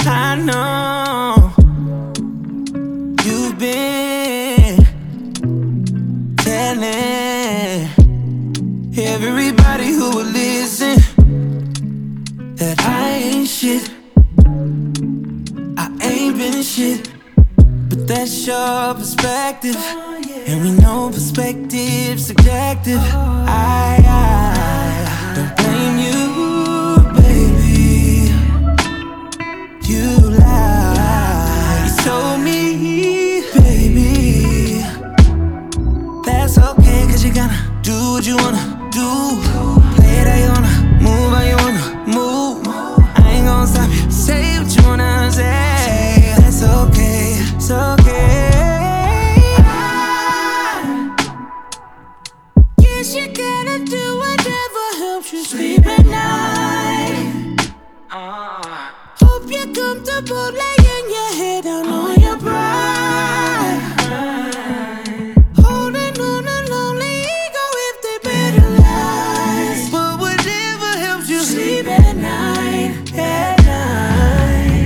I know you've been telling everybody who will listen that I ain't shit. I ain't been shit, but that's your perspective, and we know perspective's subjective. I don't blame you, baby. You lied. You told me, baby, that's okay, 'cause you gotta do what you wanna do. Play it how you wanna, move how you wanna move. I ain't gon' stop you, say what you wanna say. That's okay, it's okay. Guess you gotta do whatever helps you sleep at night. Hope you're comfortable laying your head down on your pride. Holding on a lonely ego if they better lies. But whatever helps you sleep at night, at night.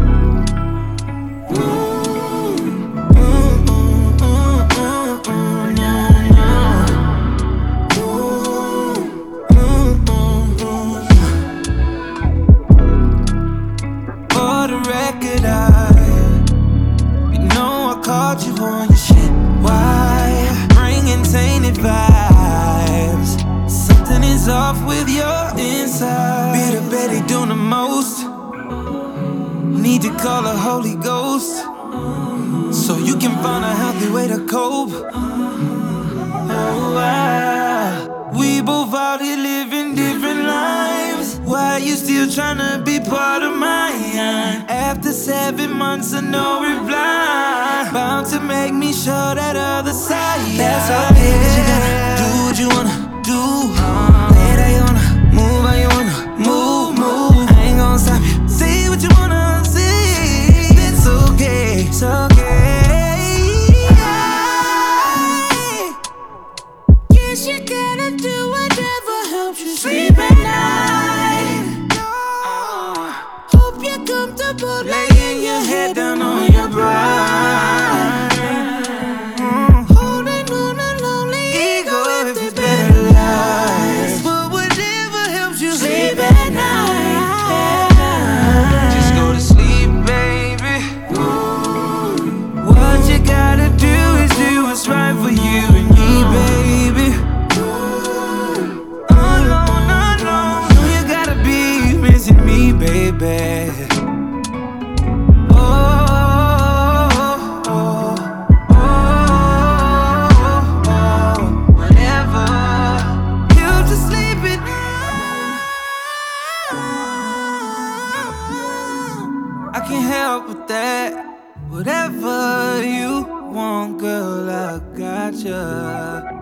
For the record, you know I caught you on your shit. Why? Bringing tainted vibes. Something is off with your inside. Bitter Betty doing the most. Need to call a Holy Ghost so you can find a healthy way to cope. We both out here living different lives. Why you still tryna be part of mine? After 7 months of no reply, bound to make me show that other side. That's okay, 'cause you gotta do what you wanna do. Play it how you wanna, move how you wanna move. I ain't gon' stop you, say what you wanna say. That's okay, it's okay. Guess you gotta do whatever helps you sleep at night. Hope you're comfortable laying your head down on your bride. Holding on a lonely ego if there's better lies. But whatever helps you sleep at night. Just go to sleep, baby. What you gotta do is do what's right for you and me, baby. Oh no, no, no, no, you gotta be missing me, baby. Whatever helps you sleep at night. I can't help with that. Whatever you want, girl, I got ya.